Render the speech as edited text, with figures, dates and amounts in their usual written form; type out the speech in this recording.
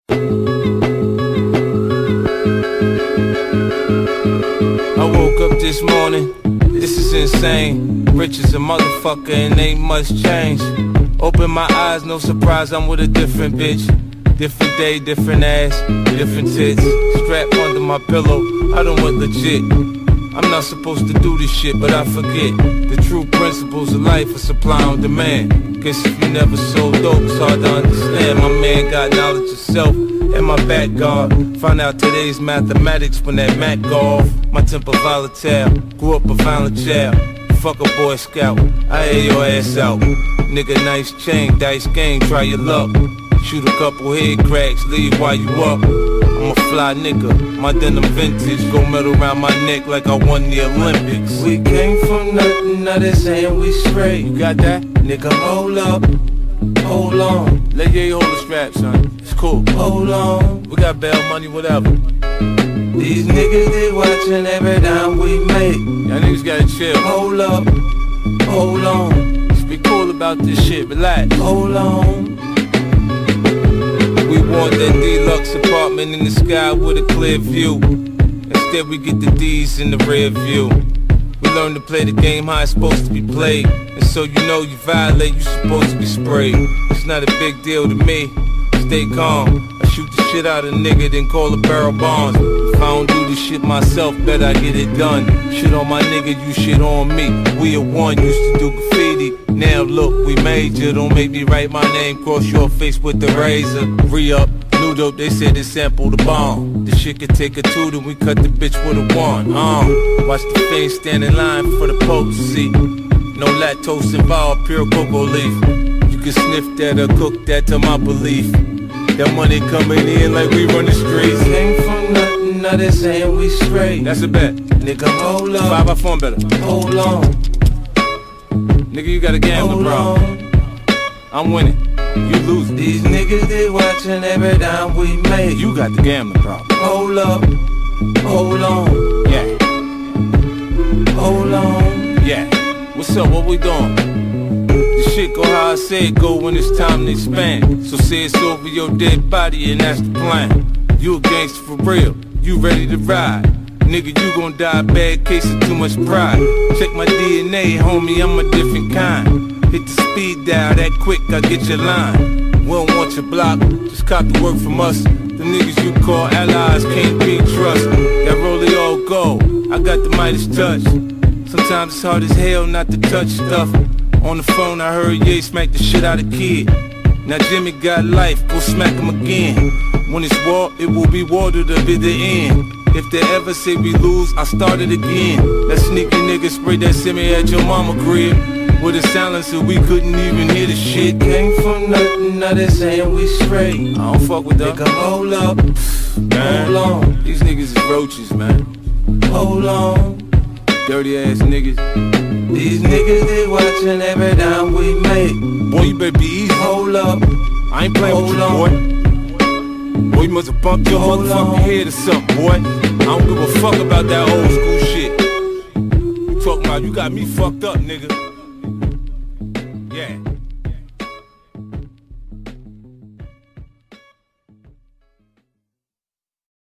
I woke up this morning, this is insane. Rich as a motherfucker and ain't much change. Open my eyes, no surprise, I'm with a different bitch. Different day, different ass, different tits. Strap under my pillow, I done went legit. I'm not supposed to do this shit, but I forget. The true principles of life are supply and demand. Guess if you never sold dope, it's hard to understand. My man got knowledge of self and my back guard. Found out today's mathematics when that Mac go off. My temper volatile, grew up a violent child. Fuck a Boy Scout, I air your ass out. Nigga, nice chain, dice game, try your luck. Shoot a couple head cracks, leave while you up. I'm a fly nigga, my denim vintage. Gold medal around my neck like I won the Olympics. We came from nothing, now they saying we straight. You got that? Nigga, hold up, hold on. Let you hold the strap, son, it's cool. Hold on, we got bail money, whatever. These niggas, they watching every dime we make. Y'all niggas gotta chill. Hold up, hold on. Just be cool about this shit, relax. Hold on. We want that deluxe apartment in the sky with a clear view. Instead we get the D's in the rear view. We learn to play the game how it's supposed to be played. And so you know you violate, you supposed to be sprayed. It's not a big deal to me, stay calm. I shoot the shit out of a nigga, then call a barrel bonds. If I don't do this shit myself, bet I get it done. Shit on my nigga, you shit on me. We are one, used to do graffiti. Now look, we major. Don't make me write my name, cross your face with the razor. Re-up, new dope, they said they sample the bomb. The shit could take a two, then we cut the bitch with a one. Watch the fiends stand in line for the potency. No lactose involved, pure cocoa leaf. You can sniff that or cook that to my belief. That money coming in like we run the streets. Came from nothing, now they saying we straight. That's a bet. Nigga, hold up. 5 by 4 better. Hold on. Nigga, you got a gambling problem. I'm winning, you losing. These niggas, they watching every dime we make. You got the gambling problem. Hold up, hold on. Yeah. Hold on. Yeah. What's up, what we doing? The shit go how I say it go when it's time to expand. So say it's over your dead body and that's the plan. You a gangster for real, you ready to ride. Nigga, you gon' die, bad case of too much pride. Check my DNA, homie, I'm a different kind. Hit the speed dial, that quick, I get your line. We don't want your block, just cop the work from us. The niggas you call allies can't be trust. That rollie all gold, I got the Midas touch. Sometimes it's hard as hell not to touch stuff. On the phone I heard Ye smack the shit out of kid. Now Jimmy got life, go smack him again. When it's war, it will be war to the bitter end. If they ever say we lose, I start it again. That sneaky nigga sprayed that semi at your mama crib with a silencer, we couldn't even hear the shit. Came from nothing, now they saying we straight. I don't fuck with them. Nigga, hold up, man. Hold on. These niggas is roaches, man. Hold on. Dirty ass niggas. These niggas, they watching every dime we make. Boy, you better be easy. Hold up, I ain't playing with you, boy. Boy, you must have bumped your motherfucking head or something, boy. I don't give a fuck about that old school shit. You talking about you got me fucked up, nigga. Yeah.